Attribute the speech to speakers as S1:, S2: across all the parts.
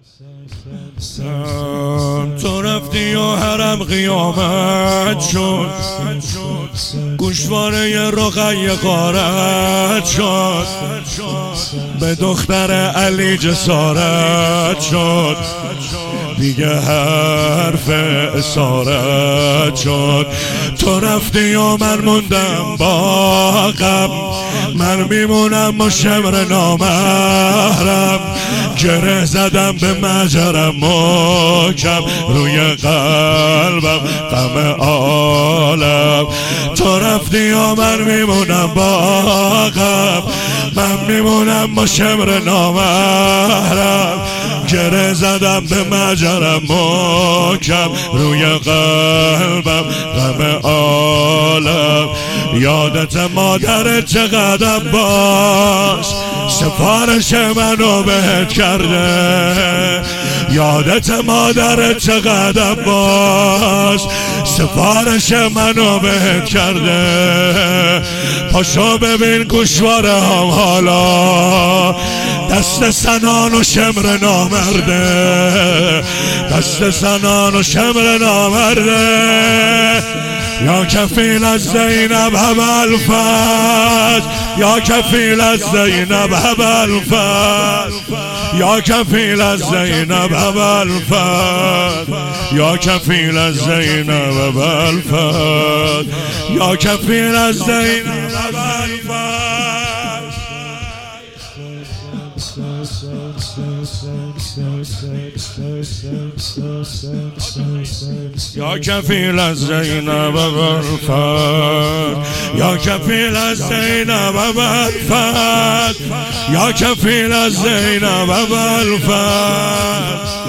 S1: تو رفتی و حرم قیامت شد، گوشواره رقیه غارت شد، به دختر علی جسارت شد، دیگه حرف اسارت شد. تو رفتی و من موندم با غم، من میمونم و شمر نامحرم، گره زدم به مجرم محکم، روی قلبم غم عالم. تو رفتی و من میمونم با غم، من میمونم با شمر نامحرم، گره زدم به مجرم محکم، روی قلبم غم عالم. یادت مادرت چقدر باش سفارش منو بهت کرده، یادت مادرت چقدر باش سفارش منو بهت کرده. پاشو ببین گوشواره هم حالا دست سنان و شمر نامرده، دست سنان و شمر نامرده. یا کفیل از زینب ابوالفضل، یا کفیل از زینب ابوالفضل، یا کفیل از زینب ابوالفضل، یا کفیل از زینب ابوالفضل، یا کفیل از زینب ابوالفضل. یا کفیل از زینب ابوالفضل، یا کفیل از زینب ابوالفضل، یا کفیل از زینب ابوالفضل.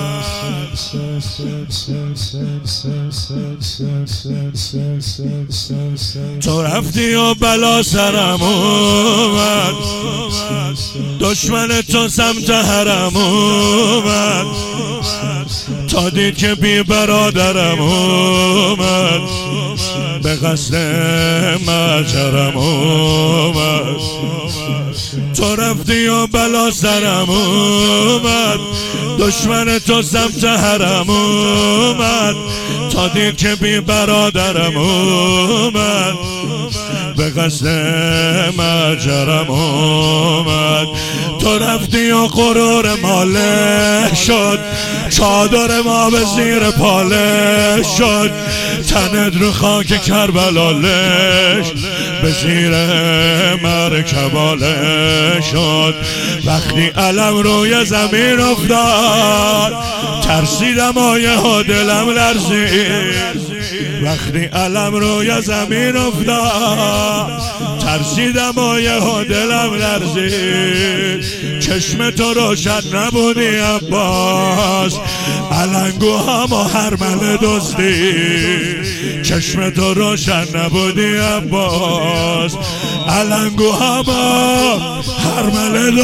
S1: تو رفتی و بلا سرم اومد، دشمن تو سمت حرم اومد، تا دید که بی برادرم اومد، به قصد مجرم اومد. تو رفتی و بلا سرم اومد، دشمن تو سمت حرم اومد، تا دید که بی برادرم اومد، به قصد مجرم اومد. تو رفتی و غرور ماله شد، چادر ما به زیر پاله شد، تنت رو خاک کربلالش به زیر مرکباله شد. وقتی علم روی زمین افتاد ترسیدم و یهو دلم لرزید، وقتی علم روی زمین افتاد ترسیدم و یهو دلم لرزید. چشم تو روشن نبودی عباس، علنگوهام و هرمل دزدید، چشم تو روشن نبودی عباس، علنگوهام و هرمل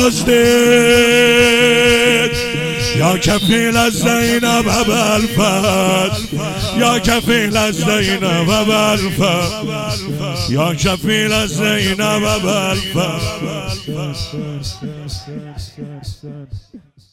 S1: دزدید. یا کفیل از زینب ابوالفضل، یا کفیل از زینب ابوالفضل، یا کفیل از زینب ابوالفضل.